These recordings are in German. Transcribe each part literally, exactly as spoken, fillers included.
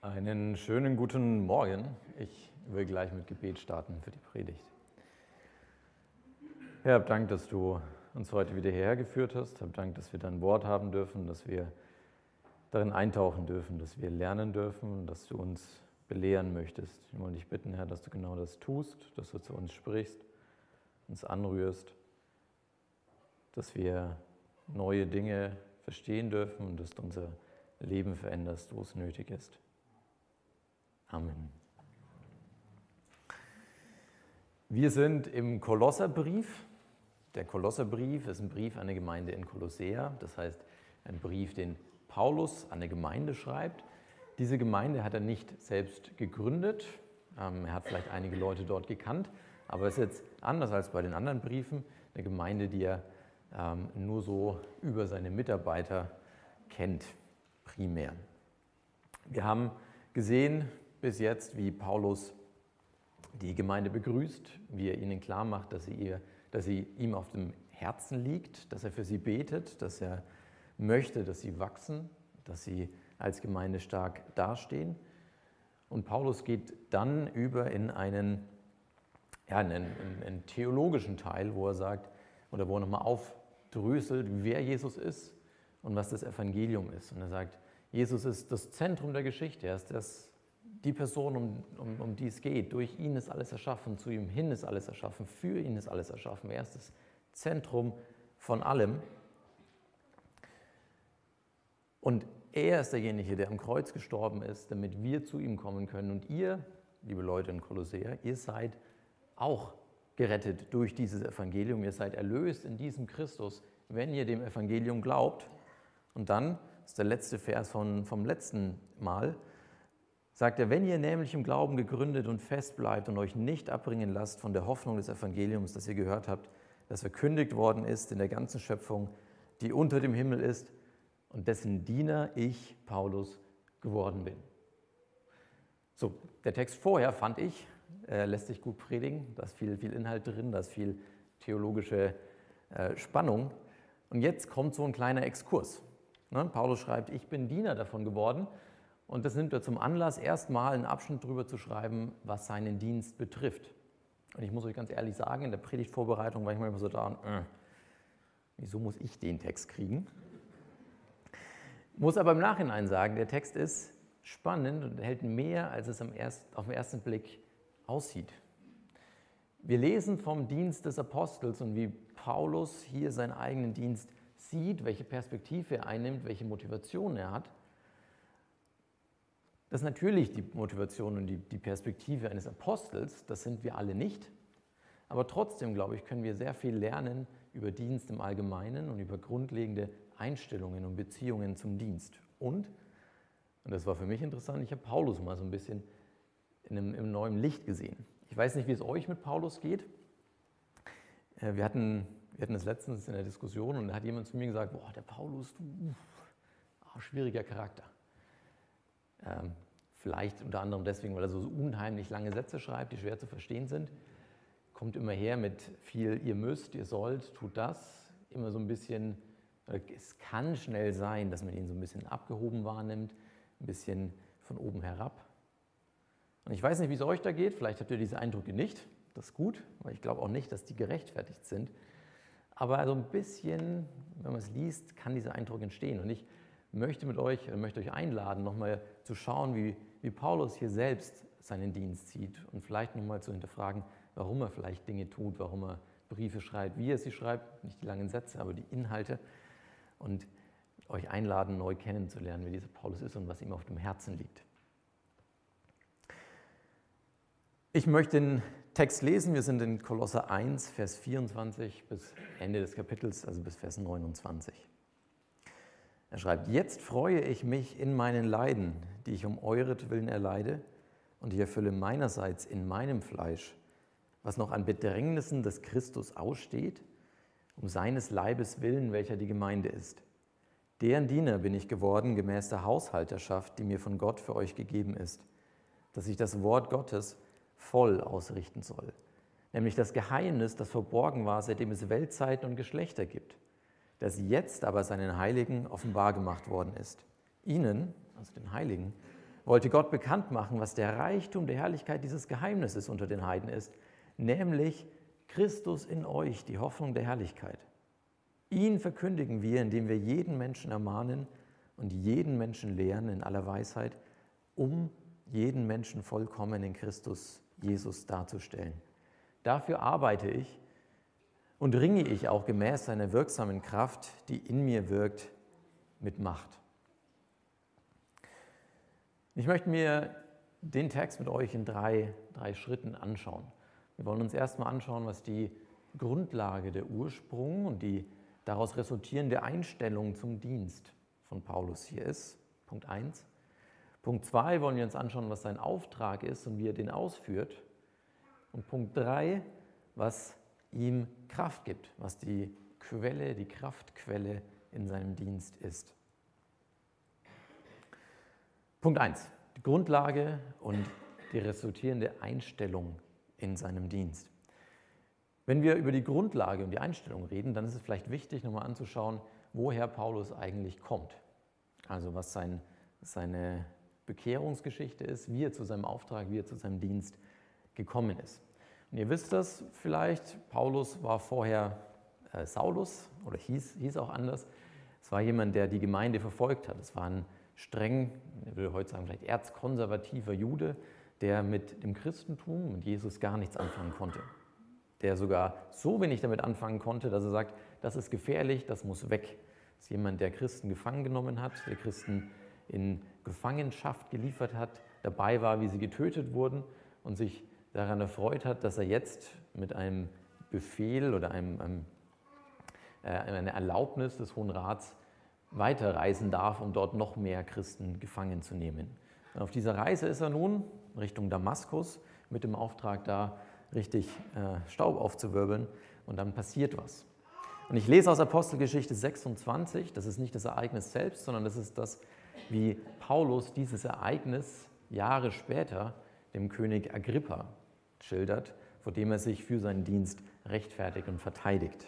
Einen schönen guten Morgen. Ich will gleich mit Gebet starten für die Predigt. Herr, hab Dank, dass du uns heute wieder hierher geführt hast. Hab Dank, dass wir dein Wort haben dürfen, dass wir darin eintauchen dürfen, dass wir lernen dürfen, dass du uns belehren möchtest. Ich wollte dich bitten, Herr, dass du genau das tust, dass du zu uns sprichst, uns anrührst, dass wir neue Dinge verstehen dürfen und dass du unser Leben veränderst, wo es nötig ist. Amen. Wir sind im Kolosserbrief. Der Kolosserbrief ist ein Brief an eine Gemeinde in Kolossea, das heißt ein Brief, den Paulus an eine Gemeinde schreibt. Diese Gemeinde hat er nicht selbst gegründet, ähm, er hat vielleicht einige Leute dort gekannt, aber es ist jetzt anders als bei den anderen Briefen, eine Gemeinde, die er ähm, nur so über seine Mitarbeiter kennt, primär. Wir haben gesehen bis jetzt, wie Paulus die Gemeinde begrüßt, wie er ihnen klar macht, dass sie, ihr, dass sie ihm auf dem Herzen liegt, dass er für sie betet, dass er möchte, dass sie wachsen, dass sie als Gemeinde stark dastehen. Und Paulus geht dann über in einen, ja, einen, einen theologischen Teil, wo er sagt, oder wo er nochmal aufdröselt, wer Jesus ist und was das Evangelium ist. Und er sagt, Jesus ist das Zentrum der Geschichte, er ist das Die Person, um, um, um die es geht, durch ihn ist alles erschaffen, zu ihm hin ist alles erschaffen, für ihn ist alles erschaffen. Er ist das Zentrum von allem. Und er ist derjenige, der am Kreuz gestorben ist, damit wir zu ihm kommen können. Und ihr, liebe Leute in Kolossea, ihr seid auch gerettet durch dieses Evangelium. Ihr seid erlöst in diesem Christus, wenn ihr dem Evangelium glaubt. Und dann ist der letzte Vers von, vom letzten Mal, sagt er, wenn ihr nämlich im Glauben gegründet und fest bleibt und euch nicht abbringen lasst von der Hoffnung des Evangeliums, das ihr gehört habt, das verkündigt worden ist in der ganzen Schöpfung, die unter dem Himmel ist und dessen Diener ich, Paulus, geworden bin. So, der Text vorher, fand ich, äh, lässt sich gut predigen, da ist viel, viel Inhalt drin, da ist viel theologische äh, Spannung. Und jetzt kommt so ein kleiner Exkurs. Ne? Paulus schreibt, ich bin Diener davon geworden. Und das nimmt er zum Anlass, erstmal einen Abschnitt darüber zu schreiben, was seinen Dienst betrifft. Und ich muss euch ganz ehrlich sagen, in der Predigtvorbereitung war ich manchmal so da, äh, wieso muss ich den Text kriegen? Muss aber im Nachhinein sagen, der Text ist spannend und enthält mehr, als es am erst, auf den ersten Blick aussieht. Wir lesen vom Dienst des Apostels und wie Paulus hier seinen eigenen Dienst sieht, welche Perspektive er einnimmt, welche Motivation er hat. Das ist natürlich die Motivation und die, die Perspektive eines Apostels, das sind wir alle nicht. Aber trotzdem, glaube ich, können wir sehr viel lernen über Dienst im Allgemeinen und über grundlegende Einstellungen und Beziehungen zum Dienst. Und, und das war für mich interessant, ich habe Paulus mal so ein bisschen in einem, im neuen Licht gesehen. Ich weiß nicht, wie es euch mit Paulus geht. Wir hatten, wir hatten das letztens in der Diskussion und da hat jemand zu mir gesagt, boah, der Paulus, du, oh, schwieriger Charakter. Ähm, vielleicht unter anderem deswegen, weil er so unheimlich lange Sätze schreibt, die schwer zu verstehen sind. Kommt immer her mit viel, ihr müsst, ihr sollt, tut das. Immer so ein bisschen, es kann schnell sein, dass man ihn so ein bisschen abgehoben wahrnimmt, ein bisschen von oben herab. Und ich weiß nicht, wie es euch da geht, vielleicht habt ihr diese Eindrücke nicht, das ist gut, weil ich glaube auch nicht, dass die gerechtfertigt sind. Aber so ein bisschen, wenn man es liest, kann dieser Eindruck entstehen. Und ich möchte mit euch, möchte euch einladen, nochmal zu schauen, wie, wie Paulus hier selbst seinen Dienst sieht und vielleicht nochmal zu hinterfragen, warum er vielleicht Dinge tut, warum er Briefe schreibt, wie er sie schreibt, nicht die langen Sätze, aber die Inhalte und euch einladen, neu kennenzulernen, wie dieser Paulus ist und was ihm auf dem Herzen liegt. Ich möchte den Text lesen, wir sind in Kolosser eins, Vers vierundzwanzig bis Ende des Kapitels, also bis Vers neunundzwanzig. Er schreibt, jetzt freue ich mich in meinen Leiden, die ich um euretwillen erleide, und ich erfülle meinerseits in meinem Fleisch, was noch an Bedrängnissen des Christus aussteht, um seines Leibes willen, welcher die Gemeinde ist. Deren Diener bin ich geworden, gemäß der Haushalterschaft, die mir von Gott für euch gegeben ist, dass ich das Wort Gottes voll ausrichten soll, nämlich das Geheimnis, das verborgen war, seitdem es Weltzeiten und Geschlechter gibt, das jetzt aber seinen Heiligen offenbar gemacht worden ist. Ihnen, also den Heiligen, wollte Gott bekannt machen, was der Reichtum der Herrlichkeit dieses Geheimnisses unter den Heiden ist, nämlich Christus in euch, die Hoffnung der Herrlichkeit. Ihn verkündigen wir, indem wir jeden Menschen ermahnen und jeden Menschen lehren in aller Weisheit, um jeden Menschen vollkommen in Christus Jesus darzustellen. Dafür arbeite ich und ringe ich auch gemäß seiner wirksamen Kraft, die in mir wirkt, mit Macht. Ich möchte mir den Text mit euch in drei, drei Schritten anschauen. Wir wollen uns erstmal anschauen, was die Grundlage, der Ursprung und die daraus resultierende Einstellung zum Dienst von Paulus hier ist. Punkt eins. Punkt zwei wollen wir uns anschauen, was sein Auftrag ist und wie er den ausführt. Und Punkt drei, was ihm Kraft gibt, was die Quelle, die Kraftquelle in seinem Dienst ist. Punkt eins, die Grundlage und die resultierende Einstellung in seinem Dienst. Wenn wir über die Grundlage und die Einstellung reden, dann ist es vielleicht wichtig, nochmal anzuschauen, woher Paulus eigentlich kommt. Also was sein, seine Bekehrungsgeschichte ist, wie er zu seinem Auftrag, wie er zu seinem Dienst gekommen ist. Und ihr wisst das vielleicht, Paulus war vorher äh, Saulus oder hieß, hieß auch anders. Es war jemand, der die Gemeinde verfolgt hat. Es war ein streng, ich würde heute sagen, vielleicht erzkonservativer Jude, der mit dem Christentum und Jesus gar nichts anfangen konnte. Der sogar so wenig damit anfangen konnte, dass er sagt, das ist gefährlich, das muss weg. Das ist jemand, der Christen gefangen genommen hat, der Christen in Gefangenschaft geliefert hat, dabei war, wie sie getötet wurden und sich daran erfreut hat, dass er jetzt mit einem Befehl oder einem, einem, äh, einer Erlaubnis des Hohen Rats weiterreisen darf, um dort noch mehr Christen gefangen zu nehmen. Und auf dieser Reise ist er nun Richtung Damaskus mit dem Auftrag, da richtig äh, Staub aufzuwirbeln und dann passiert was. Und ich lese aus Apostelgeschichte sechsundzwanzig, das ist nicht das Ereignis selbst, sondern das ist das, wie Paulus dieses Ereignis Jahre später dem König Agrippa schildert, vor dem er sich für seinen Dienst rechtfertigt und verteidigt.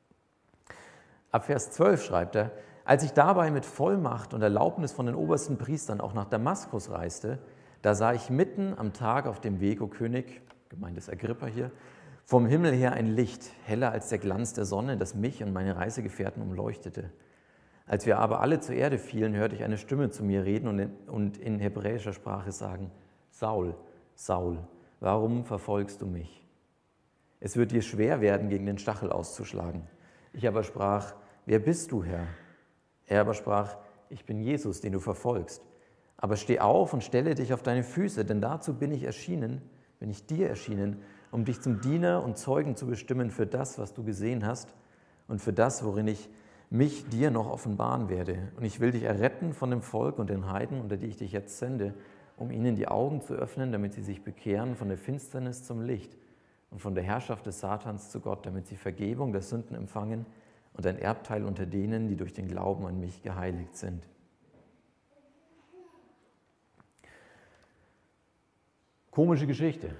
Ab Vers zwölf schreibt er, als ich dabei mit Vollmacht und Erlaubnis von den obersten Priestern auch nach Damaskus reiste, da sah ich mitten am Tag auf dem Weg, o König, gemeint ist Agrippa hier, vom Himmel her ein Licht, heller als der Glanz der Sonne, das mich und meine Reisegefährten umleuchtete. Als wir aber alle zur Erde fielen, hörte ich eine Stimme zu mir reden und in, und in hebräischer Sprache sagen, Saul, Saul, warum verfolgst du mich? Es wird dir schwer werden, gegen den Stachel auszuschlagen. Ich aber sprach, wer bist du, Herr? Er aber sprach, ich bin Jesus, den du verfolgst. Aber steh auf und stelle dich auf deine Füße, denn dazu bin ich erschienen, bin ich dir erschienen, um dich zum Diener und Zeugen zu bestimmen für das, was du gesehen hast und für das, worin ich mich dir noch offenbaren werde. Und ich will dich erretten von dem Volk und den Heiden, unter die ich dich jetzt sende, um ihnen die Augen zu öffnen, damit sie sich bekehren von der Finsternis zum Licht und von der Herrschaft des Satans zu Gott, damit sie Vergebung der Sünden empfangen und ein Erbteil unter denen, die durch den Glauben an mich geheiligt sind. Komische Geschichte.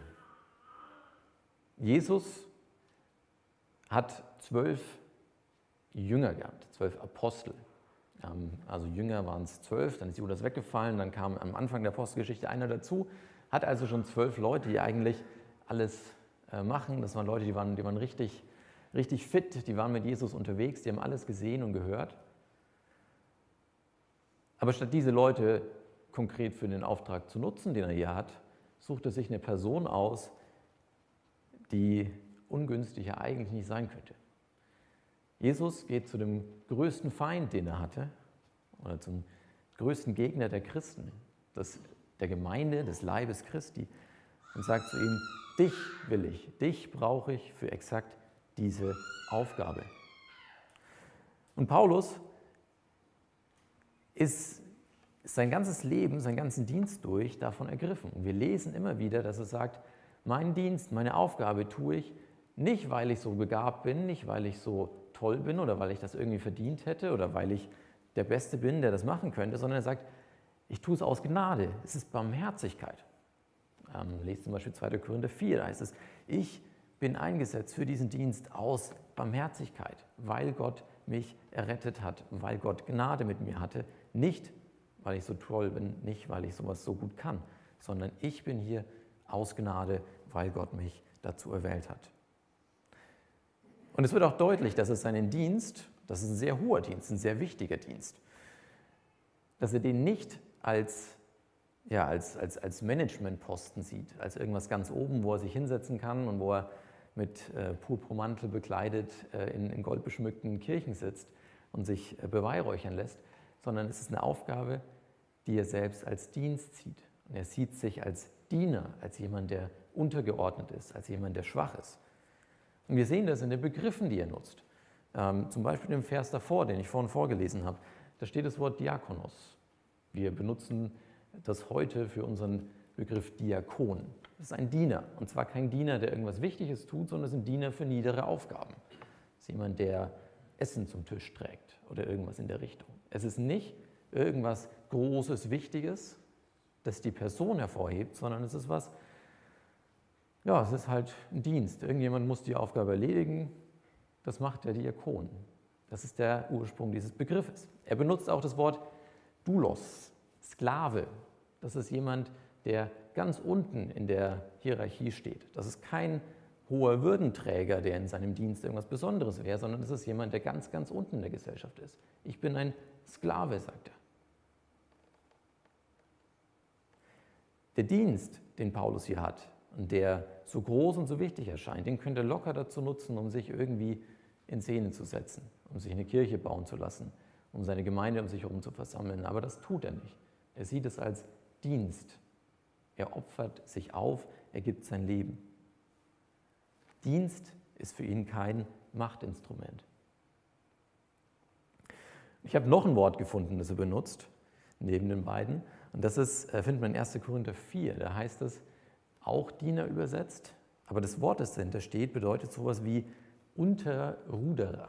Jesus hat zwölf Jünger gehabt, zwölf Apostel. Also Jünger waren es zwölf, dann ist Judas weggefallen, dann kam am Anfang der Apostelgeschichte einer dazu, hat also schon zwölf Leute, die eigentlich alles machen. Das waren Leute, die waren, die waren richtig, richtig fit, die waren mit Jesus unterwegs, die haben alles gesehen und gehört. Aber statt diese Leute konkret für den Auftrag zu nutzen, den er hier hat, sucht er sich eine Person aus, die ungünstiger eigentlich nicht sein könnte. Jesus geht zu dem größten Feind, den er hatte, oder zum größten Gegner der Christen, das, der Gemeinde, des Leibes Christi, und sagt zu ihm, dich will ich, dich brauche ich für exakt diese Aufgabe. Und Paulus ist sein ganzes Leben, seinen ganzen Dienst durch davon ergriffen. Und wir lesen immer wieder, dass er sagt, mein Dienst, meine Aufgabe tue ich nicht, weil ich so begabt bin, nicht, weil ich so toll bin oder weil ich das irgendwie verdient hätte oder weil ich der Beste bin, der das machen könnte, sondern er sagt, ich tue es aus Gnade, es ist Barmherzigkeit. Ähm, lest zum Beispiel zweiter Korinther vier, da heißt es, ich bin eingesetzt für diesen Dienst aus Barmherzigkeit, weil Gott mich errettet hat, weil Gott Gnade mit mir hatte, nicht weil ich so toll bin, nicht weil ich sowas so gut kann, sondern ich bin hier aus Gnade, weil Gott mich dazu erwählt hat. Und es wird auch deutlich, dass es seinen Dienst, das ist ein sehr hoher Dienst, ein sehr wichtiger Dienst, dass er den nicht als, ja, als, als, als Managementposten sieht, als irgendwas ganz oben, wo er sich hinsetzen kann und wo er mit äh, Purpurmantel bekleidet äh, in, in goldbeschmückten Kirchen sitzt und sich äh, beweihräuchern lässt, sondern es ist eine Aufgabe, die er selbst als Dienst sieht. Und er sieht sich als Diener, als jemand, der untergeordnet ist, als jemand, der schwach ist. Und wir sehen das in den Begriffen, die er nutzt. Ähm, zum Beispiel im Vers davor, den ich vorhin vorgelesen habe, da steht das Wort Diakonos. Wir benutzen das heute für unseren Begriff Diakon. Das ist ein Diener. Und zwar kein Diener, der irgendwas Wichtiges tut, sondern es ist ein Diener für niedere Aufgaben. Es ist jemand, der Essen zum Tisch trägt oder irgendwas in der Richtung. Es ist nicht irgendwas Großes, Wichtiges, das die Person hervorhebt, sondern es ist was, ja, es ist halt ein Dienst. Irgendjemand muss die Aufgabe erledigen. Das macht der Diakon. Das ist der Ursprung dieses Begriffes. Er benutzt auch das Wort Doulos, Sklave. Das ist jemand, der ganz unten in der Hierarchie steht. Das ist kein hoher Würdenträger, der in seinem Dienst irgendwas Besonderes wäre, sondern es ist jemand, der ganz, ganz unten in der Gesellschaft ist. Ich bin ein Sklave, sagt er. Der Dienst, den Paulus hier hat und der so groß und so wichtig erscheint, den könnte er locker dazu nutzen, um sich irgendwie in Szene zu setzen, um sich eine Kirche bauen zu lassen, um seine Gemeinde um sich herum zu versammeln. Aber das tut er nicht. Er sieht es als Dienst. Er opfert sich auf, er gibt sein Leben. Dienst ist für ihn kein Machtinstrument. Ich habe noch ein Wort gefunden, das er benutzt, neben den beiden. Und das ist, findet man in erster Korinther vier. Da heißt es, auch Diener übersetzt. Aber das Wort, das dahinter steht, bedeutet sowas wie Unterruderer.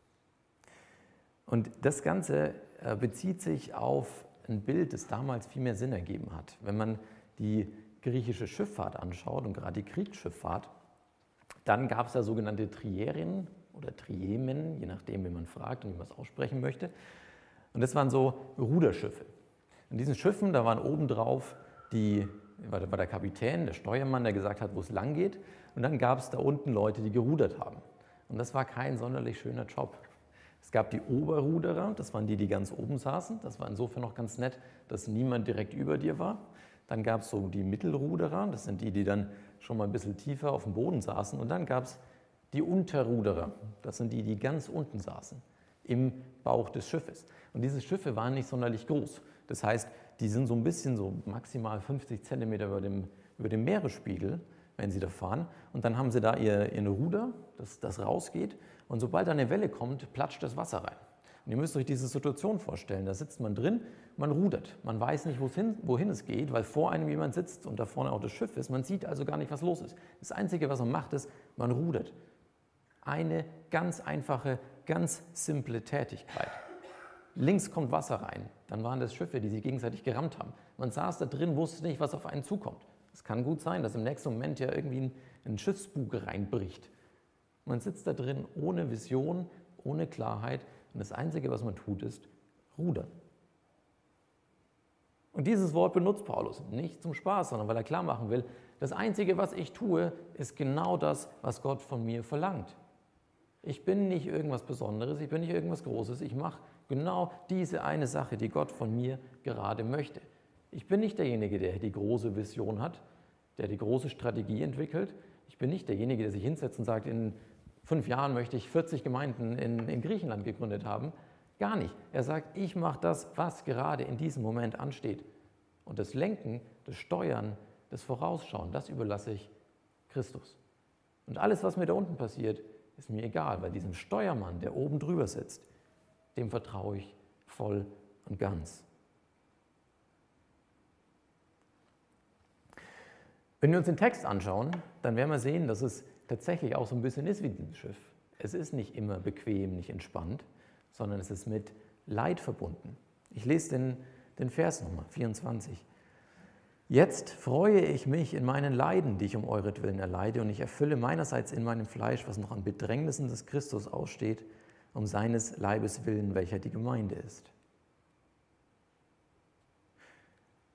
Und das Ganze bezieht sich auf ein Bild, das damals viel mehr Sinn ergeben hat. Wenn man die griechische Schifffahrt anschaut und gerade die Kriegsschifffahrt, dann gab es da sogenannte Trierien oder Triemen, je nachdem, wie man fragt und wie man es aussprechen möchte. Und das waren so Ruderschiffe. In diesen Schiffen, da waren obendrauf die, war der Kapitän, der Steuermann, der gesagt hat, wo es lang geht. Und dann gab es da unten Leute, die gerudert haben. Und das war kein sonderlich schöner Job. Es gab die Oberruderer, das waren die, die ganz oben saßen. Das war insofern noch ganz nett, dass niemand direkt über dir war. Dann gab es so die Mittelruderer, das sind die, die dann schon mal ein bisschen tiefer auf dem Boden saßen. Und dann gab es die Unterruderer, das sind die, die ganz unten saßen, im Bauch des Schiffes. Und diese Schiffe waren nicht sonderlich groß. Das heißt, die sind so ein bisschen so maximal fünfzig Zentimeter über dem, über dem Meeresspiegel, wenn sie da fahren. Und dann haben sie da ihr, ihr Ruder, das, das rausgeht. Und sobald da eine Welle kommt, platscht das Wasser rein. Und ihr müsst euch diese Situation vorstellen. Da sitzt man drin, man rudert. Man weiß nicht, hin, wohin es geht, weil vor einem jemand sitzt und da vorne auch das Schiff ist. Man sieht also gar nicht, was los ist. Das Einzige, was man macht, ist, man rudert. Eine ganz einfache, ganz simple Tätigkeit. Links kommt Wasser rein. Dann waren das Schiffe, die sich gegenseitig gerammt haben. Man saß da drin, wusste nicht, was auf einen zukommt. Es kann gut sein, dass im nächsten Moment ja irgendwie ein, ein Schiffsbug reinbricht. Man sitzt da drin ohne Vision, ohne Klarheit und das Einzige, was man tut, ist rudern. Und dieses Wort benutzt Paulus nicht zum Spaß, sondern weil er klar machen will, das Einzige, was ich tue, ist genau das, was Gott von mir verlangt. Ich bin nicht irgendwas Besonderes, ich bin nicht irgendwas Großes, ich mache genau diese eine Sache, die Gott von mir gerade möchte. Ich bin nicht derjenige, der die große Vision hat, der die große Strategie entwickelt. Ich bin nicht derjenige, der sich hinsetzt und sagt, in fünf Jahren möchte ich vierzig Gemeinden in, in Griechenland gegründet haben. Gar nicht. Er sagt, ich mache das, was gerade in diesem Moment ansteht. Und das Lenken, das Steuern, das Vorausschauen, das überlasse ich Christus. Und alles, was mir da unten passiert, ist mir egal, weil diesem Steuermann, der oben drüber sitzt, dem vertraue ich voll und ganz. Wenn wir uns den Text anschauen, dann werden wir sehen, dass es tatsächlich auch so ein bisschen ist wie dieses Schiff. Es ist nicht immer bequem, nicht entspannt, sondern es ist mit Leid verbunden. Ich lese den, den Vers nochmal, vierundzwanzig. Jetzt freue ich mich in meinen Leiden, die ich um euretwillen erleide, und ich erfülle meinerseits in meinem Fleisch, was noch an Bedrängnissen des Christus aussteht, um seines Leibes willen, welcher die Gemeinde ist.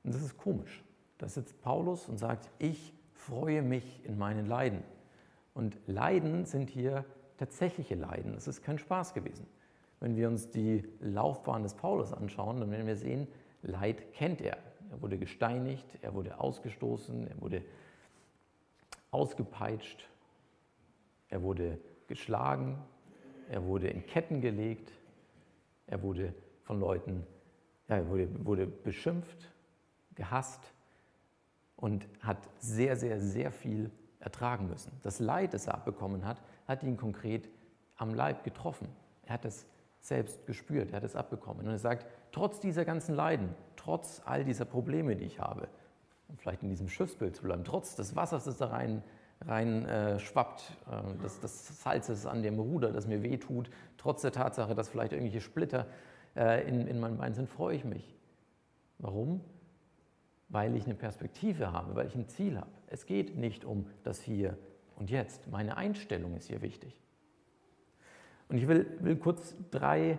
Und das ist komisch. Da sitzt Paulus und sagt, ich freue mich in meinen Leiden. Und Leiden sind hier tatsächliche Leiden. Es ist kein Spaß gewesen. Wenn wir uns die Laufbahn des Paulus anschauen, dann werden wir sehen, Leid kennt er. Er wurde gesteinigt, er wurde ausgestoßen, er wurde ausgepeitscht, er wurde geschlagen, er wurde in Ketten gelegt, er wurde von Leuten, ja, er wurde, wurde beschimpft, gehasst und hat sehr, sehr, sehr viel ertragen müssen. Das Leid, das er abbekommen hat, hat ihn konkret am Leib getroffen. Er hat es selbst gespürt, er hat es abbekommen. Und er sagt, trotz dieser ganzen Leiden, trotz all dieser Probleme, die ich habe, um vielleicht in diesem Schiffsbild zu bleiben, trotz des Wassers, das da rein, rein äh, schwappt, äh, des, des Salzes an dem Ruder, das mir wehtut, trotz der Tatsache, dass vielleicht irgendwelche Splitter äh, in, in meinem Bein sind, freue ich mich. Warum? Weil ich eine Perspektive habe, weil ich ein Ziel habe. Es geht nicht um das Hier und Jetzt. Meine Einstellung ist hier wichtig. Und ich will, will kurz drei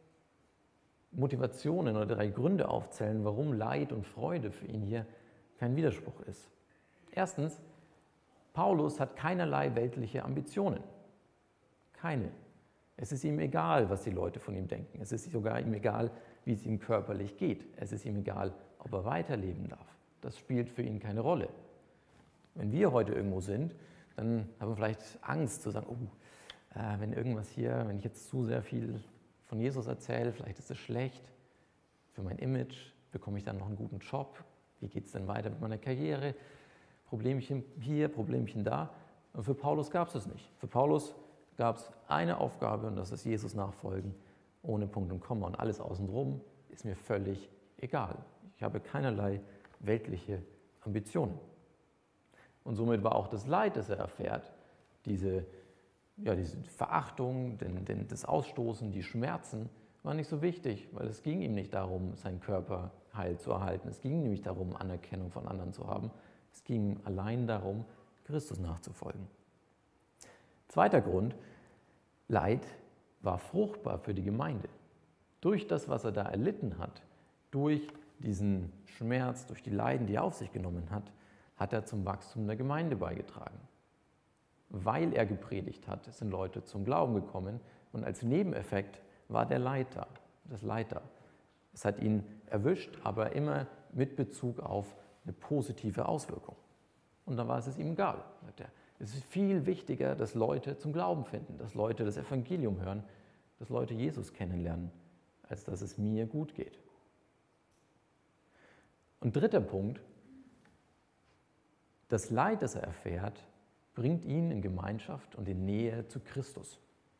Motivationen oder drei Gründe aufzählen, warum Leid und Freude für ihn hier kein Widerspruch ist. Erstens, Paulus hat keinerlei weltliche Ambitionen. Keine. Es ist ihm egal, was die Leute von ihm denken. Es ist sogar ihm egal, wie es ihm körperlich geht. Es ist ihm egal, ob er weiterleben darf. Das spielt für ihn keine Rolle. Wenn wir heute irgendwo sind, dann haben wir vielleicht Angst zu sagen, oh, äh, wenn irgendwas hier, wenn ich jetzt zu sehr viel von Jesus erzähle, vielleicht ist es schlecht für mein Image, bekomme ich dann noch einen guten Job, wie geht es denn weiter mit meiner Karriere, Problemchen hier, Problemchen da. Und für Paulus gab es das nicht. Für Paulus gab es eine Aufgabe und das ist Jesus nachfolgen, ohne Punkt und Komma. Und alles außenrum ist mir völlig egal. Ich habe keinerlei weltliche Ambitionen. Und somit war auch das Leid, das er erfährt, diese, ja, diese Verachtung, den, den, das Ausstoßen, die Schmerzen, war nicht so wichtig, weil es ging ihm nicht darum, seinen Körper heil zu erhalten. Es ging nämlich darum, Anerkennung von anderen zu haben. Es ging allein darum, Christus nachzufolgen. Zweiter Grund, Leid war fruchtbar für die Gemeinde. Durch das, was er da erlitten hat, durch diesen Schmerz, durch die Leiden, die er auf sich genommen hat, hat er zum Wachstum der Gemeinde beigetragen. Weil er gepredigt hat, sind Leute zum Glauben gekommen und als Nebeneffekt war der Leiter, das Leiter. Es hat ihn erwischt, aber immer mit Bezug auf eine positive Auswirkung. Und dann war es ihm egal. Es ist viel wichtiger, dass Leute zum Glauben finden, dass Leute das Evangelium hören, dass Leute Jesus kennenlernen, als dass es mir gut geht. Und dritter Punkt, das Leid, das er erfährt, bringt ihn in Gemeinschaft und in Nähe zu Christus.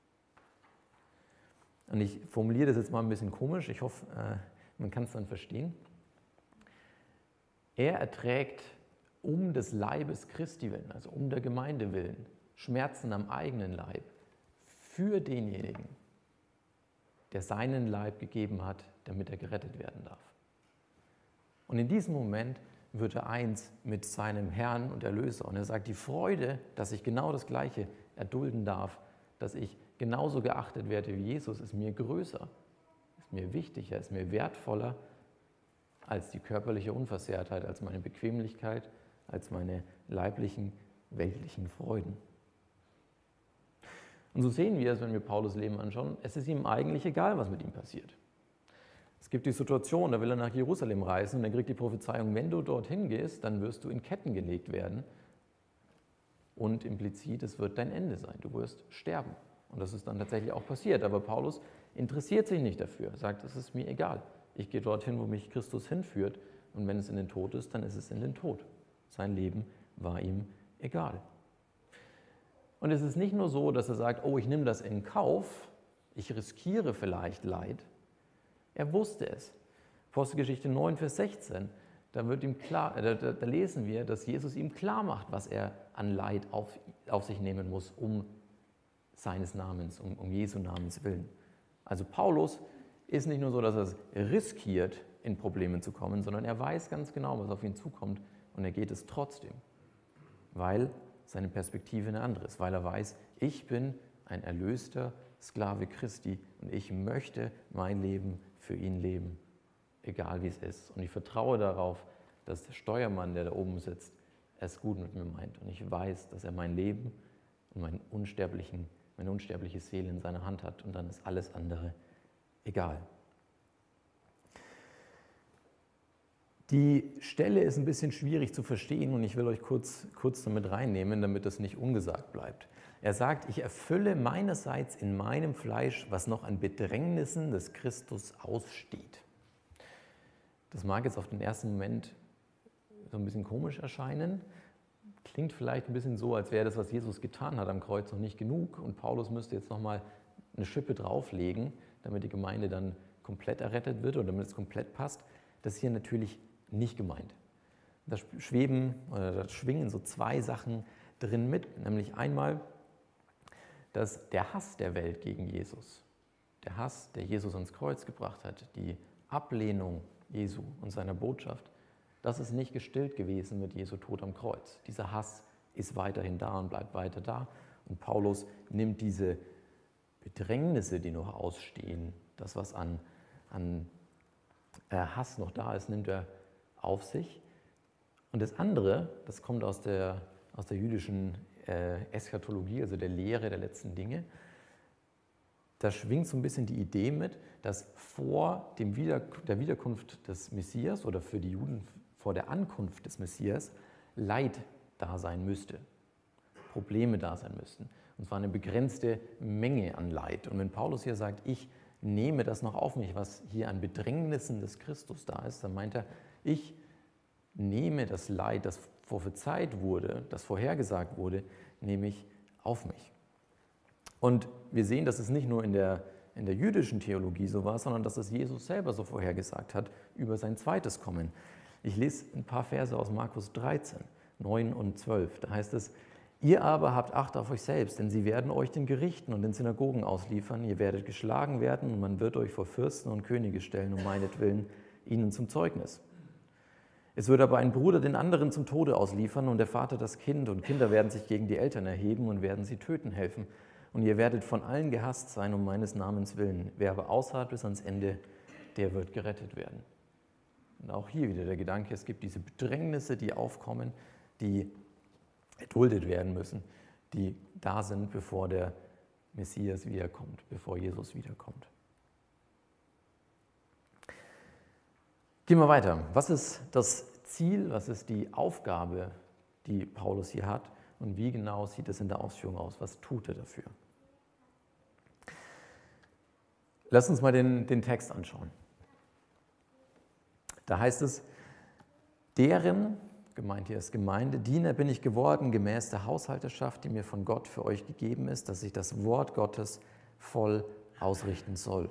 Und ich formuliere das jetzt mal ein bisschen komisch, ich hoffe, man kann es dann verstehen. Er erträgt um des Leibes Christi willen, also um der Gemeinde willen, Schmerzen am eigenen Leib für denjenigen, der seinen Leib gegeben hat, damit er gerettet werden darf. Und in diesem Moment wird er eins mit seinem Herrn und Erlöser. Und er sagt, die Freude, dass ich genau das Gleiche erdulden darf, dass ich genauso geachtet werde wie Jesus, ist mir größer, ist mir wichtiger, ist mir wertvoller als die körperliche Unversehrtheit, als meine Bequemlichkeit, als meine leiblichen, weltlichen Freuden. Und so sehen wir es, wenn wir Paulus Leben anschauen, es ist ihm eigentlich egal, was mit ihm passiert. Es gibt die Situation, da will er nach Jerusalem reisen und er kriegt die Prophezeiung, wenn du dorthin gehst, dann wirst du in Ketten gelegt werden und implizit, es wird dein Ende sein, du wirst sterben. Und das ist dann tatsächlich auch passiert, aber Paulus interessiert sich nicht dafür, er sagt, es ist mir egal, ich gehe dorthin, wo mich Christus hinführt und wenn es in den Tod ist, dann ist es in den Tod. Sein Leben war ihm egal. Und es ist nicht nur so, dass er sagt, oh, ich nehme das in Kauf, ich riskiere vielleicht Leid. Er wusste es. Apostelgeschichte neun, Vers sechzehn, da, wird ihm klar, da, da, da lesen wir, dass Jesus ihm klar macht, was er an Leid auf, auf sich nehmen muss, um seines Namens, um, um Jesu Namens willen. Also Paulus ist nicht nur so, dass er es riskiert, in Probleme zu kommen, sondern er weiß ganz genau, was auf ihn zukommt und er geht es trotzdem, weil seine Perspektive eine andere ist, weil er weiß, ich bin ein erlöster Sklave Christi und ich möchte mein Leben für ihn leben egal wie es ist. Und ich vertraue darauf, dass der Steuermann, der da oben sitzt, es gut mit mir meint. Und ich weiß, dass er mein Leben und meinen unsterblichen, meine unsterbliche Seele in seiner Hand hat. Und dann ist alles andere egal. Die Stelle ist ein bisschen schwierig zu verstehen und ich will euch kurz, kurz damit reinnehmen, damit das nicht ungesagt bleibt. Er sagt, ich erfülle meinerseits in meinem Fleisch, was noch an Bedrängnissen des Christus aussteht. Das mag jetzt auf den ersten Moment so ein bisschen komisch erscheinen. Klingt vielleicht ein bisschen so, als wäre das, was Jesus getan hat am Kreuz, noch nicht genug und Paulus müsste jetzt nochmal eine Schippe drauflegen, damit die Gemeinde dann komplett errettet wird oder damit es komplett passt. Das ist hier natürlich nicht gemeint. Da schweben oder da schwingen so zwei Sachen drin mit, nämlich einmal, dass der Hass der Welt gegen Jesus, der Hass, der Jesus ans Kreuz gebracht hat, die Ablehnung Jesu und seiner Botschaft, das ist nicht gestillt gewesen mit Jesu Tod am Kreuz. Dieser Hass ist weiterhin da und bleibt weiter da. Und Paulus nimmt diese Bedrängnisse, die noch ausstehen, das, was an, an Hass noch da ist, nimmt er auf sich. Und das andere, das kommt aus der, aus der jüdischen äh, Eschatologie, also der Lehre der letzten Dinge. Da schwingt so ein bisschen die Idee mit, dass vor dem Wieder, der Wiederkunft des Messias oder für die Juden vor der Ankunft des Messias Leid da sein müsste, Probleme da sein müssten. Und zwar eine begrenzte Menge an Leid. Und wenn Paulus hier sagt, ich nehme das noch auf mich, was hier an Bedrängnissen des Christus da ist, dann meint er, ich nehme das Leid, das prophezeit wurde, das vorhergesagt wurde, nehme ich auf mich. Und wir sehen, dass es nicht nur in der, in der jüdischen Theologie so war, sondern dass es Jesus selber so vorhergesagt hat über sein zweites Kommen. Ich lese ein paar Verse aus Markus dreizehn, neun und zwölf. Da heißt es, ihr aber habt Acht auf euch selbst, denn sie werden euch den Gerichten und den Synagogen ausliefern. Ihr werdet geschlagen werden und man wird euch vor Fürsten und Könige stellen, um meinetwillen ihnen zum Zeugnis. Es wird aber ein Bruder den anderen zum Tode ausliefern und der Vater das Kind, und Kinder werden sich gegen die Eltern erheben und werden sie töten helfen. Und ihr werdet von allen gehasst sein um meines Namens willen. Wer aber ausharrt bis ans Ende, der wird gerettet werden. Und auch hier wieder der Gedanke, es gibt diese Bedrängnisse, die aufkommen, die erduldet werden müssen, die da sind, bevor der Messias wiederkommt, bevor Jesus wiederkommt. Gehen wir weiter. Was ist das Ziel, was ist die Aufgabe, die Paulus hier hat und wie genau sieht es in der Ausführung aus? Was tut er dafür? Lass uns mal den, den Text anschauen. Da heißt es, deren, gemeint hier ist Gemeinde, Diener bin ich geworden, gemäß der Haushalterschaft, die mir von Gott für euch gegeben ist, dass ich das Wort Gottes voll ausrichten soll.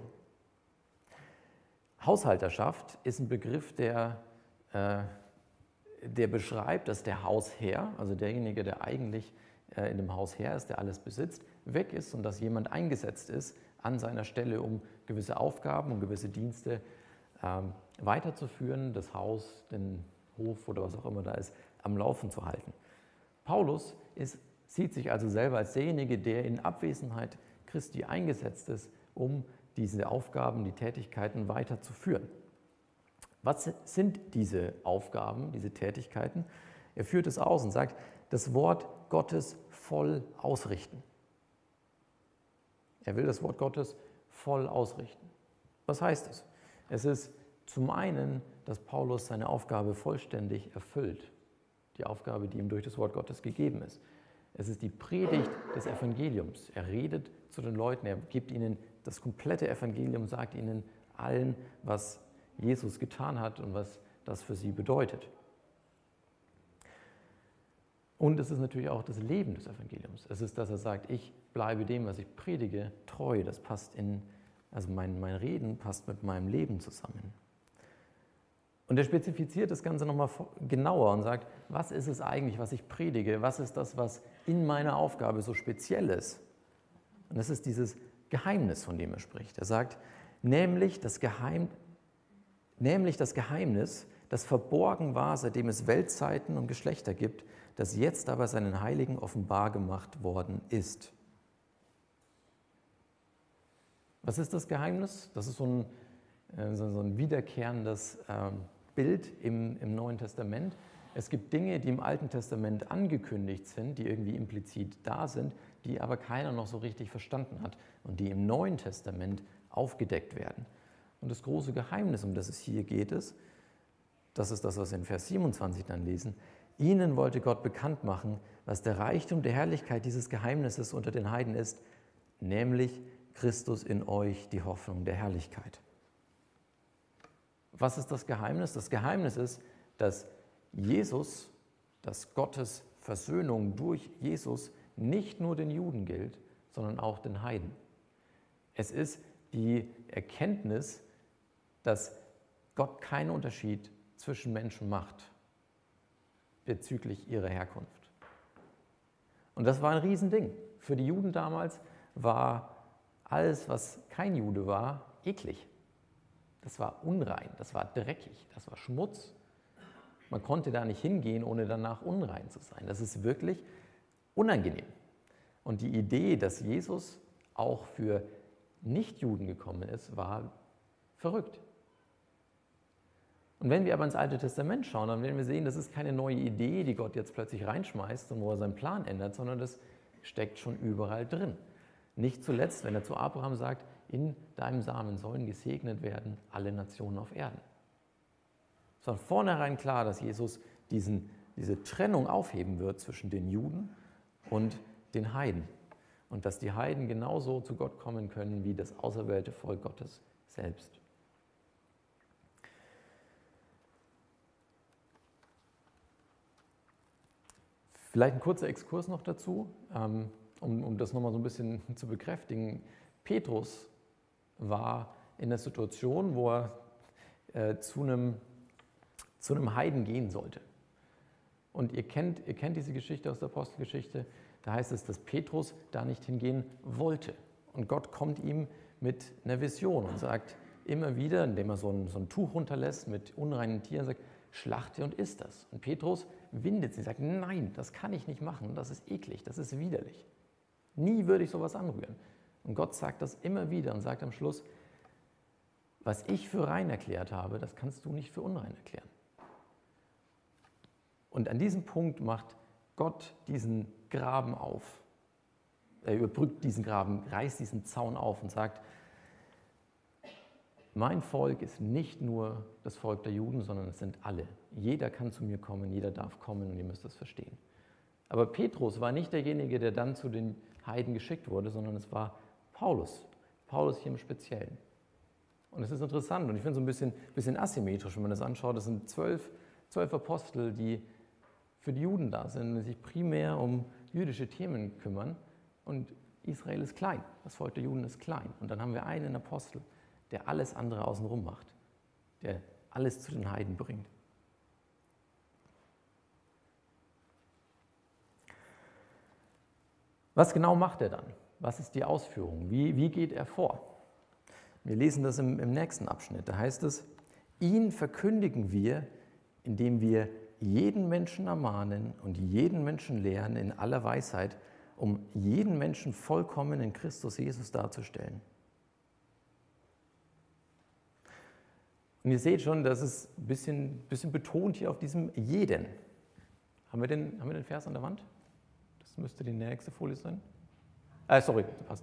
Haushalterschaft ist ein Begriff, der, äh, der beschreibt, dass der Hausherr, also derjenige, der eigentlich äh, in dem Haus Herr ist, der alles besitzt, weg ist und dass jemand eingesetzt ist an seiner Stelle, um gewisse Aufgaben und gewisse Dienste äh, weiterzuführen, das Haus, den Hof oder was auch immer da ist, am Laufen zu halten. Paulus ist, sieht sich also selber als derjenige, der in Abwesenheit Christi eingesetzt ist, um diese Aufgaben, die Tätigkeiten weiterzuführen. Was sind diese Aufgaben, diese Tätigkeiten? Er führt es aus und sagt, das Wort Gottes voll ausrichten. Er will das Wort Gottes voll ausrichten. Was heißt es? Es ist zum einen, dass Paulus seine Aufgabe vollständig erfüllt, die Aufgabe, die ihm durch das Wort Gottes gegeben ist. Es ist die Predigt des Evangeliums. Er redet zu den Leuten, er gibt ihnen das komplette Evangelium, sagt ihnen allen, was Jesus getan hat und was das für sie bedeutet. Und es ist natürlich auch das Leben des Evangeliums. Es ist, dass er sagt, ich bleibe dem, was ich predige, treu. Das passt in, also mein, mein Reden passt mit meinem Leben zusammen. Und er spezifiziert das Ganze nochmal genauer und sagt, was ist es eigentlich, was ich predige? Was ist das, was in meiner Aufgabe so speziell ist? Und das ist dieses Geheimnis, von dem er spricht. Er sagt, nämlich das, Geheim, nämlich das Geheimnis, das verborgen war, seitdem es Weltzeiten und Geschlechter gibt, das jetzt aber seinen Heiligen offenbar gemacht worden ist. Was ist das Geheimnis? Das ist so ein äh, so, so ein wiederkehrendes äh, Bild im, im Neuen Testament. Es gibt Dinge, die im Alten Testament angekündigt sind, die irgendwie implizit da sind, die aber keiner noch so richtig verstanden hat und die im Neuen Testament aufgedeckt werden. Und das große Geheimnis, um das es hier geht, ist, das ist das, was wir in Vers siebenundzwanzig dann lesen, ihnen wollte Gott bekannt machen, was der Reichtum der Herrlichkeit dieses Geheimnisses unter den Heiden ist, nämlich Christus in euch, die Hoffnung der Herrlichkeit. Was ist das Geheimnis? Das Geheimnis ist, dass Jesus, dass Gottes Versöhnung durch Jesus nicht nur den Juden gilt, sondern auch den Heiden. Es ist die Erkenntnis, dass Gott keinen Unterschied zwischen Menschen macht bezüglich ihrer Herkunft. Und das war ein Riesending. Für die Juden damals war alles, was kein Jude war, eklig. Das war unrein, das war dreckig, das war Schmutz. Man konnte da nicht hingehen, ohne danach unrein zu sein. Das ist wirklich unangenehm. Und die Idee, dass Jesus auch für Nichtjuden gekommen ist, war verrückt. Und wenn wir aber ins Alte Testament schauen, dann werden wir sehen, das ist keine neue Idee, die Gott jetzt plötzlich reinschmeißt und wo er seinen Plan ändert, sondern das steckt schon überall drin. Nicht zuletzt, wenn er zu Abraham sagt, in deinem Samen sollen gesegnet werden alle Nationen auf Erden. Es war von vornherein klar, dass Jesus diesen, diese Trennung aufheben wird zwischen den Juden und den Heiden. Und dass die Heiden genauso zu Gott kommen können wie das auserwählte Volk Gottes selbst. Vielleicht ein kurzer Exkurs noch dazu, um, um das nochmal so ein bisschen zu bekräftigen. Petrus war in der Situation, wo er äh, zu, einem, zu einem Heiden gehen sollte. Und ihr kennt, ihr kennt diese Geschichte aus der Apostelgeschichte. Da heißt es, dass Petrus da nicht hingehen wollte. Und Gott kommt ihm mit einer Vision und sagt immer wieder, indem er so ein, so ein Tuch runterlässt mit unreinen Tieren, sagt, schlachte und isst das. Und Petrus windet sich, sagt, nein, das kann ich nicht machen, das ist eklig, das ist widerlich. Nie würde ich sowas anrühren. Und Gott sagt das immer wieder und sagt am Schluss, was ich für rein erklärt habe, das kannst du nicht für unrein erklären. Und an diesem Punkt macht Gott diesen Graben auf. Er überbrückt diesen Graben, reißt diesen Zaun auf und sagt, mein Volk ist nicht nur das Volk der Juden, sondern es sind alle. Jeder kann zu mir kommen, jeder darf kommen und ihr müsst das verstehen. Aber Petrus war nicht derjenige, der dann zu den Heiden geschickt wurde, sondern es war Paulus. Paulus hier im Speziellen. Und es ist interessant und ich finde es so ein bisschen, bisschen asymmetrisch, wenn man das anschaut. Das sind zwölf, zwölf Apostel, die für die Juden da sind und sich primär um jüdische Themen kümmern. Und Israel ist klein, das Volk der Juden ist klein. Und dann haben wir einen Apostel, der alles andere außenrum macht, der alles zu den Heiden bringt. Was genau macht er dann? Was ist die Ausführung? Wie, wie geht er vor? Wir lesen das im, im nächsten Abschnitt. Da heißt es, ihn verkündigen wir, indem wir jeden Menschen ermahnen und jeden Menschen lehren in aller Weisheit, um jeden Menschen vollkommen in Christus Jesus darzustellen. Und ihr seht schon, das ist ein bisschen, bisschen betont hier auf diesem jeden. Haben wir, den, haben wir den Vers an der Wand? Das müsste die nächste Folie sein. Ah, sorry, passt.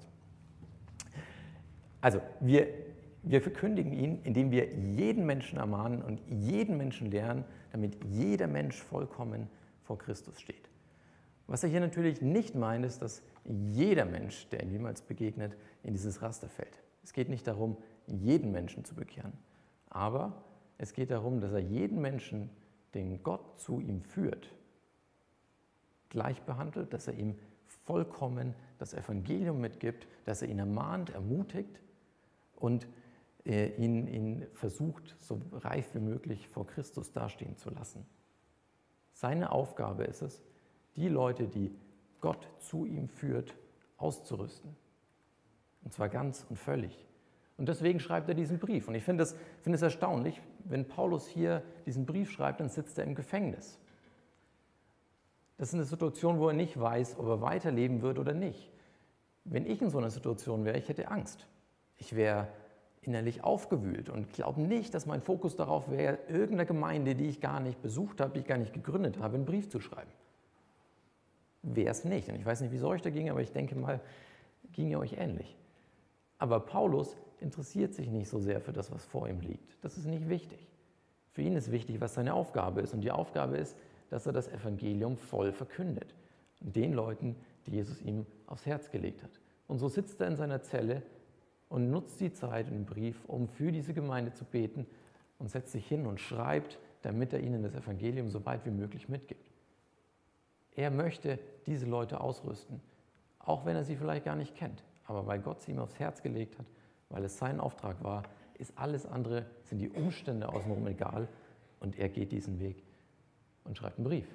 Also, wir, wir verkündigen ihn, indem wir jeden Menschen ermahnen und jeden Menschen lehren, damit jeder Mensch vollkommen vor Christus steht. Was er hier natürlich nicht meint, ist, dass jeder Mensch, der ihm jemals begegnet, in dieses Raster fällt. Es geht nicht darum, jeden Menschen zu bekehren. Aber es geht darum, dass er jeden Menschen, den Gott zu ihm führt, gleich behandelt, dass er ihm vollkommen das Evangelium mitgibt, dass er ihn ermahnt, ermutigt und äh, ihn, ihn versucht, so reif wie möglich vor Christus dastehen zu lassen. Seine Aufgabe ist es, die Leute, die Gott zu ihm führt, auszurüsten. Und zwar ganz und völlig. Und deswegen schreibt er diesen Brief. Und ich finde es, finde es erstaunlich, wenn Paulus hier diesen Brief schreibt, dann sitzt er im Gefängnis. Das ist eine Situation, wo er nicht weiß, ob er weiterleben wird oder nicht. Wenn ich in so einer Situation wäre, ich hätte Angst. Ich wäre innerlich aufgewühlt und glaube nicht, dass mein Fokus darauf wäre, irgendeiner Gemeinde, die ich gar nicht besucht habe, die ich gar nicht gegründet habe, einen Brief zu schreiben. Wäre es nicht. Und ich weiß nicht, wie es euch da ging, aber ich denke mal, ging ja euch ähnlich. Aber Paulus interessiert sich nicht so sehr für das, was vor ihm liegt. Das ist nicht wichtig. Für ihn ist wichtig, was seine Aufgabe ist. Und die Aufgabe ist, dass er das Evangelium voll verkündet. Und den Leuten, die Jesus ihm aufs Herz gelegt hat. Und so sitzt er in seiner Zelle und nutzt die Zeit und den Brief, um für diese Gemeinde zu beten und setzt sich hin und schreibt, damit er ihnen das Evangelium so weit wie möglich mitgibt. Er möchte diese Leute ausrüsten, auch wenn er sie vielleicht gar nicht kennt. Aber weil Gott sie ihm aufs Herz gelegt hat, weil es sein Auftrag war, ist alles andere, sind die Umstände außenrum egal und er geht diesen Weg und schreibt einen Brief.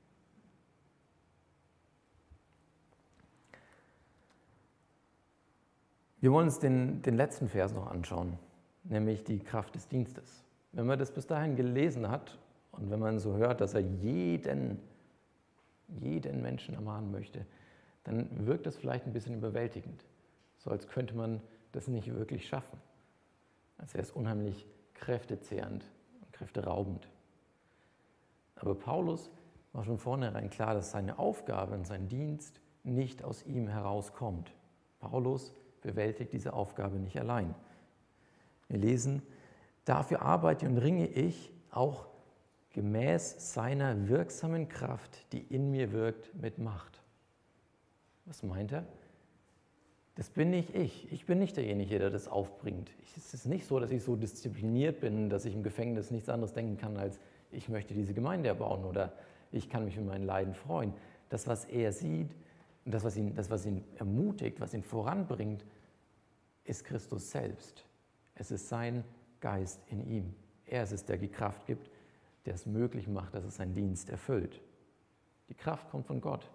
Wir wollen uns den, den letzten Vers noch anschauen, nämlich die Kraft des Dienstes. Wenn man das bis dahin gelesen hat und wenn man so hört, dass er jeden, jeden Menschen ermahnen möchte, dann wirkt das vielleicht ein bisschen überwältigend. So als könnte man das nicht wirklich schaffen. Als wäre es unheimlich kräftezehrend und kräfteraubend. Aber Paulus war von vornherein klar, dass seine Aufgabe und sein Dienst nicht aus ihm herauskommt. Paulus bewältigt diese Aufgabe nicht allein. Wir lesen, dafür arbeite und ringe ich auch gemäß seiner wirksamen Kraft, die in mir wirkt, mit Macht. Was meint er? Das bin nicht ich. Ich bin nicht derjenige, der das aufbringt. Es ist nicht so, dass ich so diszipliniert bin, dass ich im Gefängnis nichts anderes denken kann, als ich möchte diese Gemeinde erbauen oder ich kann mich mit meinen Leiden freuen. Das, was er sieht und das, was ihn, das, was ihn ermutigt, was ihn voranbringt, ist Christus selbst. Es ist sein Geist in ihm. Er ist es, der die Kraft gibt, der es möglich macht, dass es seinen Dienst erfüllt. Die Kraft kommt von Gott.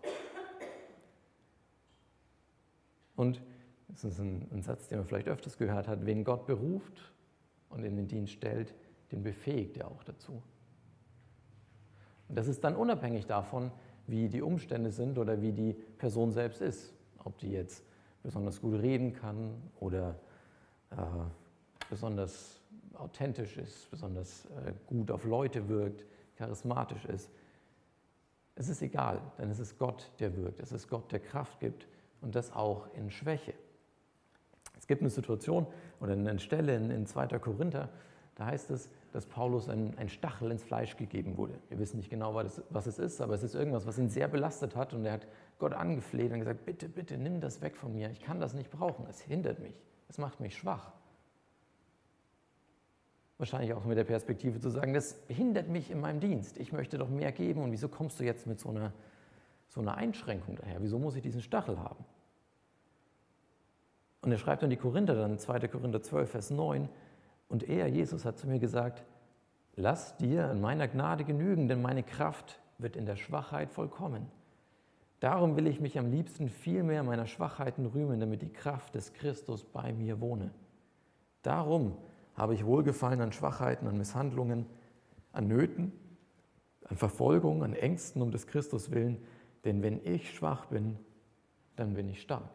Und das ist ein, ein Satz, den man vielleicht öfters gehört hat, wen Gott beruft und in den Dienst stellt, den befähigt er auch dazu. Und das ist dann unabhängig davon, wie die Umstände sind oder wie die Person selbst ist. Ob die jetzt besonders gut reden kann oder äh, besonders authentisch ist, besonders äh, gut auf Leute wirkt, charismatisch ist. Es ist egal, denn es ist Gott, der wirkt. Es ist Gott, der Kraft gibt und das auch in Schwäche. Es gibt eine Situation oder eine Stelle in, in zweiter Korinther, da heißt es, dass Paulus ein, ein Stachel ins Fleisch gegeben wurde. Wir wissen nicht genau, was, was es ist, aber es ist irgendwas, was ihn sehr belastet hat und er hat Gott angefleht und gesagt, bitte, bitte, nimm das weg von mir, ich kann das nicht brauchen, es hindert mich, es macht mich schwach. Wahrscheinlich auch mit der Perspektive zu sagen, das hindert mich in meinem Dienst, ich möchte doch mehr geben und wieso kommst du jetzt mit so einer, so einer Einschränkung daher, wieso muss ich diesen Stachel haben? Und er schreibt an die Korinther dann, zweiter Korinther zwölf, Vers neun, und er, Jesus, hat zu mir gesagt, lass dir in meiner Gnade genügen, denn meine Kraft wird in der Schwachheit vollkommen. Darum will ich mich am liebsten viel mehr meiner Schwachheiten rühmen, damit die Kraft des Christus bei mir wohne. Darum habe ich Wohlgefallen an Schwachheiten, an Misshandlungen, an Nöten, an Verfolgung, an Ängsten um des Christus willen, denn wenn ich schwach bin, dann bin ich stark.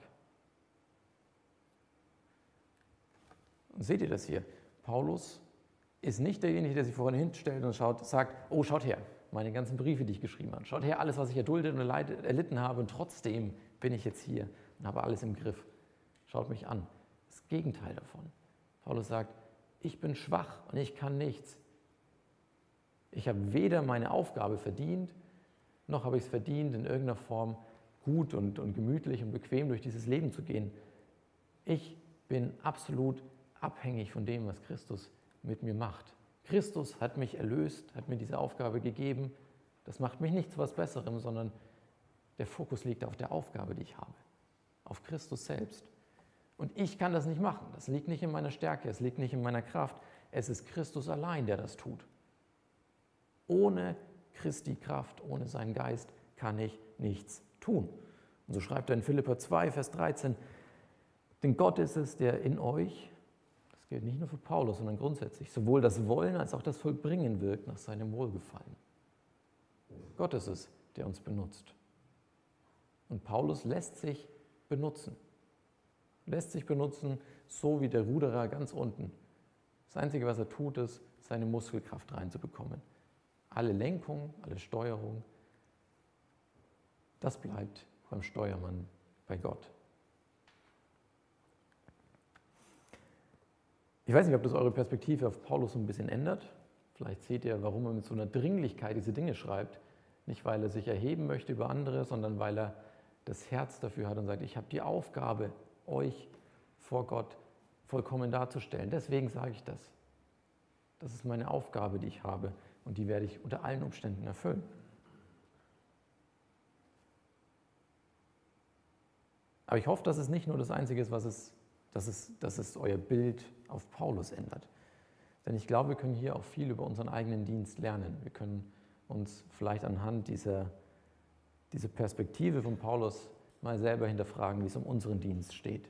Und seht ihr das hier? Paulus ist nicht derjenige, der sich vorne hinstellt und schaut, sagt, oh, schaut her, meine ganzen Briefe, die ich geschrieben habe. Schaut her, alles, was ich erduldet und erlitten habe und trotzdem bin ich jetzt hier und habe alles im Griff. Schaut mich an. Das Gegenteil davon. Paulus sagt, ich bin schwach und ich kann nichts. Ich habe weder meine Aufgabe verdient, noch habe ich es verdient, in irgendeiner Form gut und, und gemütlich und bequem durch dieses Leben zu gehen. Ich bin absolut abhängig von dem, was Christus mit mir macht. Christus hat mich erlöst, hat mir diese Aufgabe gegeben. Das macht mich nicht zu was Besserem, sondern der Fokus liegt auf der Aufgabe, die ich habe, auf Christus selbst. Und ich kann das nicht machen. Das liegt nicht in meiner Stärke, es liegt nicht in meiner Kraft. Es ist Christus allein, der das tut. Ohne Christi Kraft, ohne seinen Geist kann ich nichts tun. Und so schreibt er in Philipper zwei, Vers dreizehn, denn Gott ist es, der in euch, das gilt nicht nur für Paulus, sondern grundsätzlich, sowohl das Wollen als auch das Vollbringen wirkt nach seinem Wohlgefallen. Gott ist es, der uns benutzt. Und Paulus lässt sich benutzen. Lässt sich benutzen so wie der Ruderer ganz unten. Das Einzige, was er tut, ist, seine Muskelkraft reinzubekommen. Alle Lenkung, alle Steuerung, das bleibt beim Steuermann, bei Gott. Ich weiß nicht, ob das eure Perspektive auf Paulus so ein bisschen ändert. Vielleicht seht ihr, warum er mit so einer Dringlichkeit diese Dinge schreibt. Nicht, weil er sich erheben möchte über andere, sondern weil er das Herz dafür hat und sagt, ich habe die Aufgabe, euch vor Gott vollkommen darzustellen. Deswegen sage ich das. Das ist meine Aufgabe, die ich habe und die werde ich unter allen Umständen erfüllen. Aber ich hoffe, dass es nicht nur das Einzige ist, was es, dass es, dass es euer Bild auf Paulus ändert. Denn ich glaube, wir können hier auch viel über unseren eigenen Dienst lernen. Wir können uns vielleicht anhand dieser, dieser Perspektive von Paulus mal selber hinterfragen, wie es um unseren Dienst steht.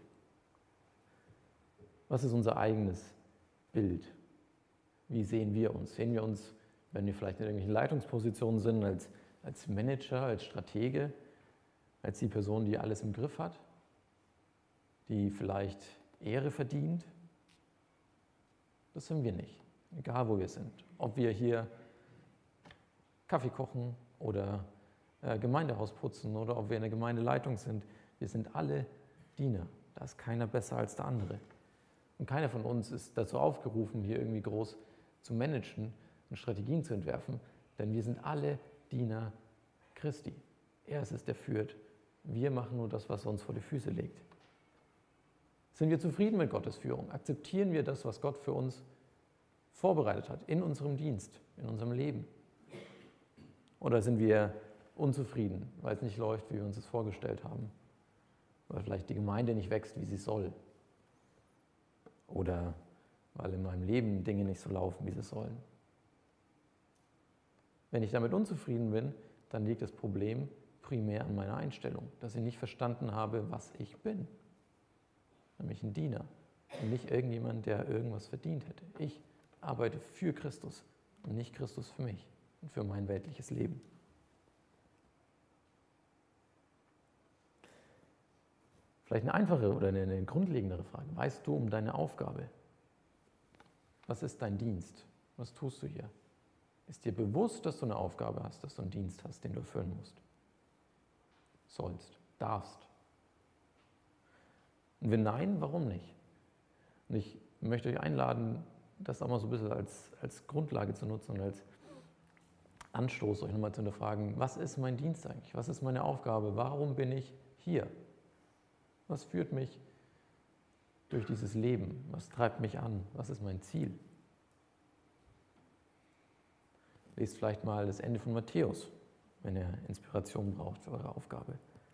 Was ist unser eigenes Bild? Wie sehen wir uns? Sehen wir uns, wenn wir vielleicht in irgendwelchen Leitungspositionen sind, als, als Manager, als Stratege, als die Person, die alles im Griff hat, die vielleicht Ehre verdient? Das sind wir nicht, egal wo wir sind. Ob wir hier Kaffee kochen oder äh, Gemeindehaus putzen oder ob wir in der Gemeindeleitung sind, wir sind alle Diener. Da ist keiner besser als der andere. Und keiner von uns ist dazu aufgerufen, hier irgendwie groß zu managen und Strategien zu entwerfen, denn wir sind alle Diener Christi. Er ist es, der führt. Wir machen nur das, was er uns vor die Füße legt. Sind wir zufrieden mit Gottes Führung? Akzeptieren wir das, was Gott für uns vorbereitet hat, in unserem Dienst, in unserem Leben? Oder sind wir unzufrieden, weil es nicht läuft, wie wir uns es vorgestellt haben? Weil vielleicht die Gemeinde nicht wächst, wie sie soll? Oder weil in meinem Leben Dinge nicht so laufen, wie sie sollen? Wenn ich damit unzufrieden bin, dann liegt das Problem primär an meiner Einstellung, dass ich nicht verstanden habe, was ich bin. Nämlich ein Diener und nicht irgendjemand, der irgendwas verdient hätte. Ich arbeite für Christus und nicht Christus für mich und für mein weltliches Leben. Vielleicht eine einfache oder eine, eine grundlegendere Frage. Weißt du um deine Aufgabe? Was ist dein Dienst? Was tust du hier? Ist dir bewusst, dass du eine Aufgabe hast, dass du einen Dienst hast, den du erfüllen musst? Sollst, darfst. Und wenn nein, warum nicht? Und ich möchte euch einladen, das auch mal so ein bisschen als, als Grundlage zu nutzen und als Anstoß, euch nochmal zu hinterfragen, was ist mein Dienst eigentlich? Was ist meine Aufgabe? Warum bin ich hier? Was führt mich durch dieses Leben? Was treibt mich an? Was ist mein Ziel? Lest vielleicht mal das Ende von Matthäus, wenn ihr Inspiration braucht für eure Aufgabe.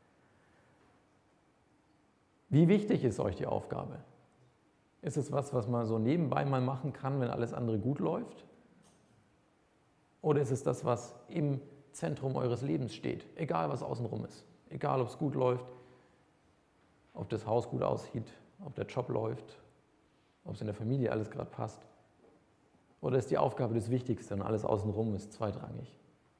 Wie wichtig ist euch die Aufgabe? Ist es was, was man so nebenbei mal machen kann, wenn alles andere gut läuft? Oder ist es das, was im Zentrum eures Lebens steht, egal was außenrum ist? Egal, ob es gut läuft, ob das Haus gut aussieht, ob der Job läuft, ob es in der Familie alles gerade passt. Oder ist die Aufgabe das Wichtigste und alles außenrum ist zweitrangig?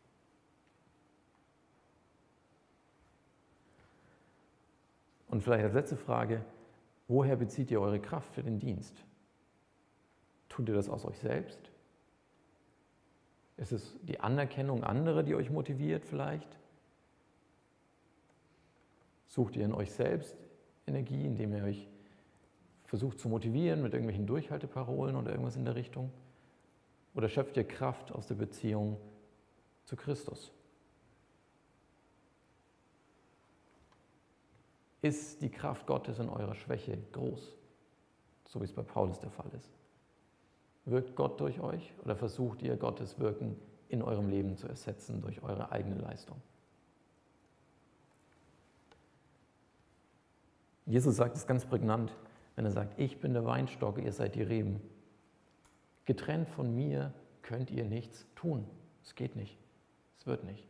Und vielleicht als letzte Frage, woher bezieht ihr eure Kraft für den Dienst? Tut ihr das aus euch selbst? Ist es die Anerkennung anderer, die euch motiviert vielleicht? Sucht ihr in euch selbst Energie, indem ihr euch versucht zu motivieren mit irgendwelchen Durchhalteparolen oder irgendwas in der Richtung? Oder schöpft ihr Kraft aus der Beziehung zu Christus? Ist die Kraft Gottes in eurer Schwäche groß, so wie es bei Paulus der Fall ist? Wirkt Gott durch euch oder versucht ihr, Gottes Wirken in eurem Leben zu ersetzen durch eure eigene Leistung? Jesus sagt es ganz prägnant, wenn er sagt, ich bin der Weinstock, ihr seid die Reben. Getrennt von mir könnt ihr nichts tun. Es geht nicht. Es wird nicht.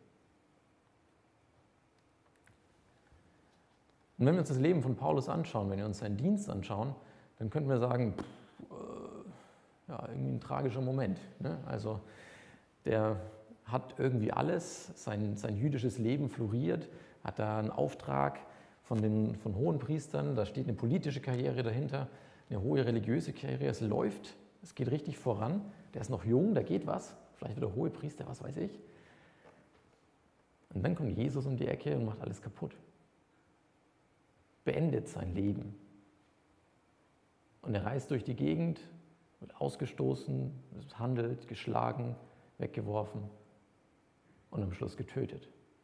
Und wenn wir uns das Leben von Paulus anschauen, wenn wir uns seinen Dienst anschauen, dann könnten wir sagen, pff, äh, ja, irgendwie ein tragischer Moment. Ne? Also der hat irgendwie alles, sein, sein jüdisches Leben floriert, hat da einen Auftrag von den von Hohenpriestern, da steht eine politische Karriere dahinter, eine hohe religiöse Karriere, es läuft, es geht richtig voran, der ist noch jung, da geht was, vielleicht wird er Hohepriester, was weiß ich. Und dann kommt Jesus um die Ecke und macht alles kaputt. Beendet sein Leben. Und er reist durch die Gegend, wird ausgestoßen, misshandelt, geschlagen, weggeworfen und am Schluss getötet.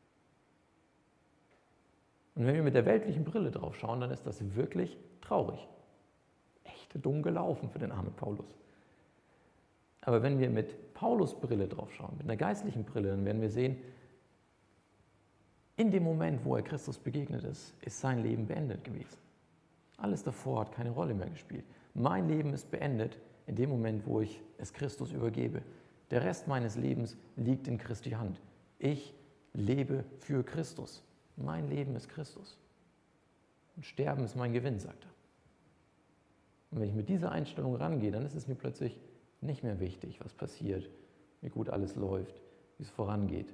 Und wenn wir mit der weltlichen Brille drauf schauen, dann ist das wirklich traurig. Echt dumm gelaufen für den armen Paulus. Aber wenn wir mit Paulus Brille drauf schauen, mit einer geistlichen Brille, dann werden wir sehen, in dem Moment, wo er Christus begegnet ist, ist sein Leben beendet gewesen. Alles davor hat keine Rolle mehr gespielt. Mein Leben ist beendet in dem Moment, wo ich es Christus übergebe. Der Rest meines Lebens liegt in Christi Hand. Ich lebe für Christus. Mein Leben ist Christus. Und Sterben ist mein Gewinn, sagt er. Und wenn ich mit dieser Einstellung rangehe, dann ist es mir plötzlich nicht mehr wichtig, was passiert, wie gut alles läuft, wie es vorangeht.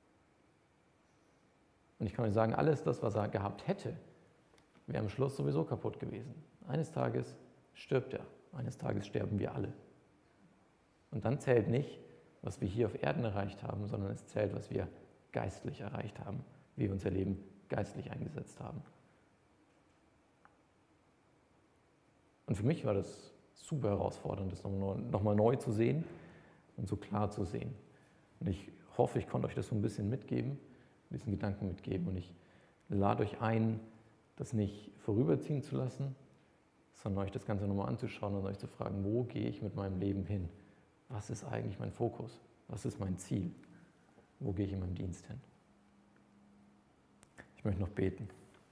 Und ich kann euch sagen, alles das, was er gehabt hätte, wäre am Schluss sowieso kaputt gewesen. Eines Tages stirbt er, eines Tages sterben wir alle. Und dann zählt nicht, was wir hier auf Erden erreicht haben, sondern es zählt, was wir geistlich erreicht haben, wie wir unser Leben geistlich eingesetzt haben. Und für mich war das super herausfordernd, das nochmal neu zu sehen und so klar zu sehen. Und ich hoffe, ich konnte euch das so ein bisschen mitgeben, diesen Gedanken mitgeben. Und ich lade euch ein, das nicht vorüberziehen zu lassen, sondern euch das Ganze nochmal anzuschauen und euch zu fragen, wo gehe ich mit meinem Leben hin? Was ist eigentlich mein Fokus? Was ist mein Ziel? Wo gehe ich in meinem Dienst hin? Ich möchte noch beten.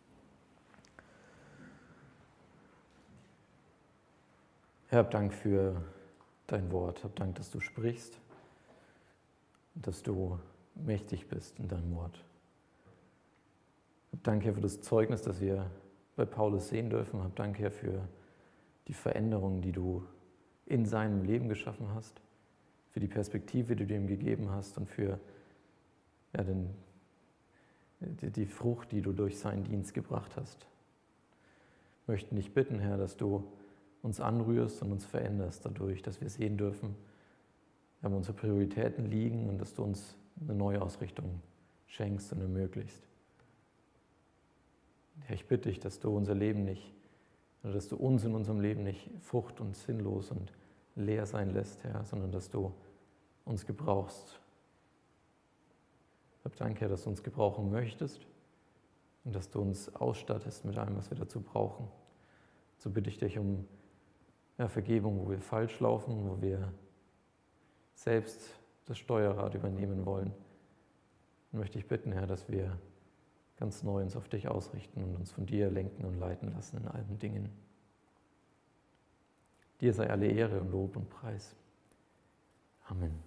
Herr, hab Dank für dein Wort. Hab Dank, dass du sprichst und dass du mächtig bist in deinem Wort. Hab Dank, Herr, für das Zeugnis, das wir bei Paulus sehen dürfen. Hab Dank, Herr, für die Veränderung, die du in seinem Leben geschaffen hast, für die Perspektive, die du ihm gegeben hast und für ja, den, die, die Frucht, die du durch seinen Dienst gebracht hast. Wir möchten dich bitten, Herr, dass du uns anrührst und uns veränderst dadurch, dass wir sehen dürfen, wo unsere Prioritäten liegen und dass du uns eine neue Ausrichtung schenkst und ermöglichst. Herr, ich bitte dich, dass du unser Leben nicht, oder dass du uns in unserem Leben nicht frucht- und sinnlos und leer sein lässt, Herr, sondern dass du uns gebrauchst. Ich hab Dank, Herr, dass du uns gebrauchen möchtest und dass du uns ausstattest mit allem, was wir dazu brauchen. So bitte ich dich um ja, Vergebung, wo wir falsch laufen, wo wir selbst das Steuerrad übernehmen wollen. Und möchte ich bitten, Herr, dass wir ganz neu uns auf dich ausrichten und uns von dir lenken und leiten lassen in allen Dingen. Dir sei alle Ehre und Lob und Preis. Amen.